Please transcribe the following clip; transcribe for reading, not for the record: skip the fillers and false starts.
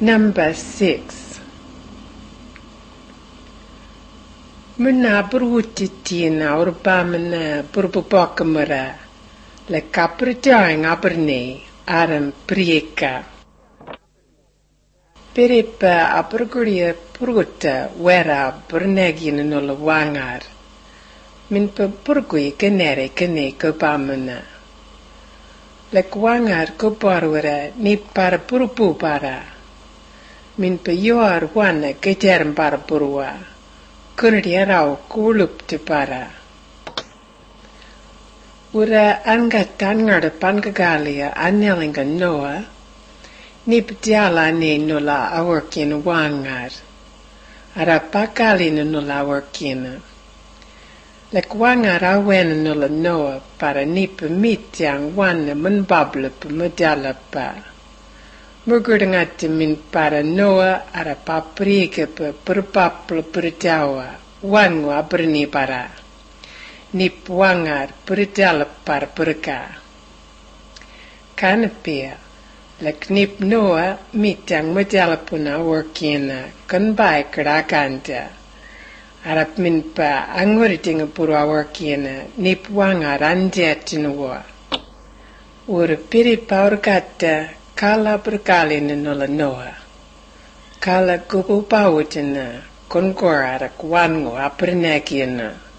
Number 6. Muna burutitina urbamana burbubokamura le capritain aberni aram prieka. Peripa aperguria purguta wera bernegin nulla wangar. Min pa purgui kenere kene kopamana. Lek wangar koparwara ni para purpu para. Min pa yoar wana keterm para purwa. Kunadia rau kulup te para. Ura angatan ngada pankagalia anelinga noa. Ni ptiala ne nula aworkin wangar. Ara pakali nula aworkina. Lek wangar awen nula noa para ni pemitiang wana menbabla pemedala pa. Mugurdangati min para noa ara paprika perpapla perjawa wangu aberni para. Nip wangar perjala para perka. Kanapia. Lek nip noa mitang medala puna workina kan bai kerakanta. Arap min pa anguritinga pura workina nip wangar anjetinwa. Ura piri paurkata kala berkali nula noa. Kala kupu pautina konkora rak wangu apernekina.